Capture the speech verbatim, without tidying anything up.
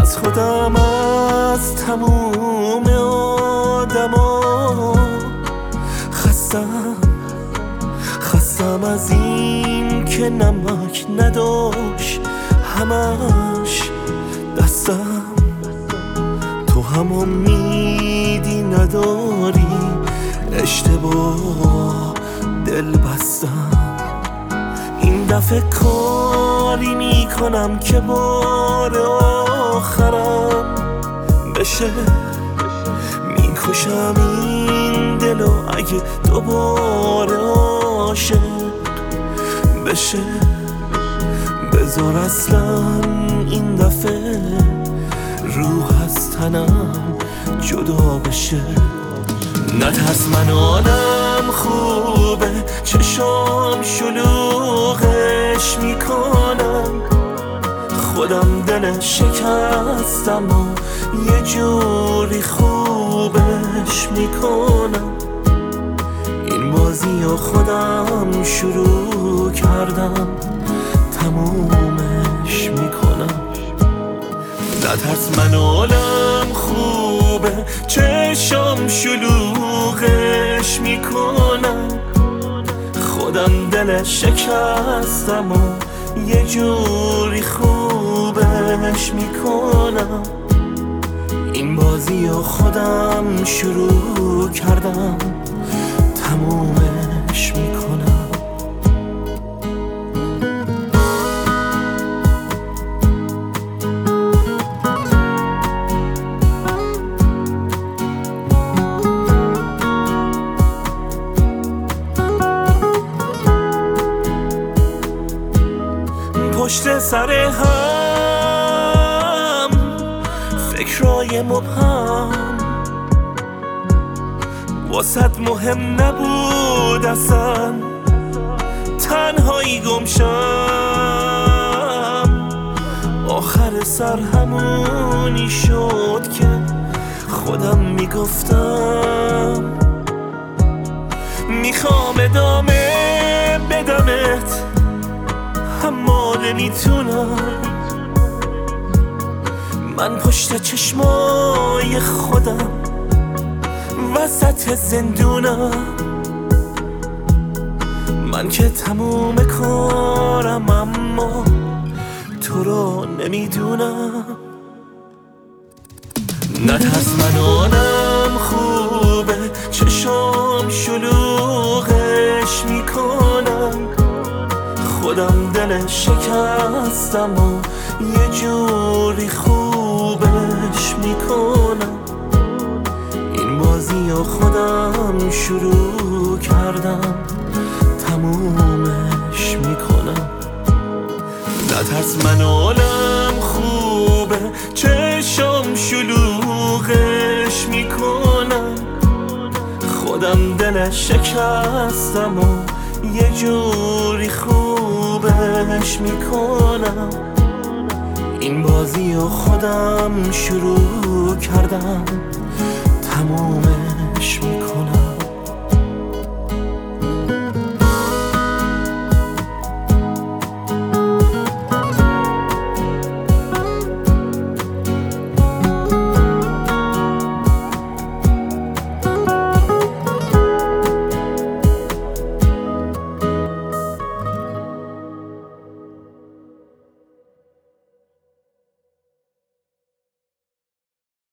از خودم، از تموم آدما خستم. خستم از این که نمک نداشت همش دستم. تو هم امیدی نداری، اشتباه دل بستم. این دفعه کاری میکنم که بار آخرم بشه. میکشم این دلو اگه دوباره عاشق بشه. بذار اصلا این دفعه روح از تنم جدا بشه. نترس من حالم خوبه، چشام شلوغش میکنم. خودم دل شکستم و یه جوری خوبش میکنم. این بازی رو خودم شروع کردم، تمومش میکنم. نترس من حالم خوبه، چشام شلوغش میکنم. خودم دل شکستم و یه جوری خوبش میکنم. این بازی رو خودم شروع کردم، تمومش میکنم. پشت سر هم فکرای مبهم، واسط مهم نبود اصلا تنهایی گمشم. آخر سر همونی شد که خودم میگفتم. میخوام ادامه بدمت اما نمیتونم. من پشت چشمای خودم وسط زندونم. من که تموم کارم اما تو رو نمیدونم. نترس من حالم خوبه، چشام شلوغش میکنم. خودم دل شکستم و یه جوری خوبش میکنم. این بازی رو خودم شروع کردم، تمومش میکنم. نترس من حالم خوبه، چشام شلوغش میکنم. خودم دل شکستم و یه جوری خوبش میکنم. این بازی رو خودم شروع کردم، تمومش میکنم.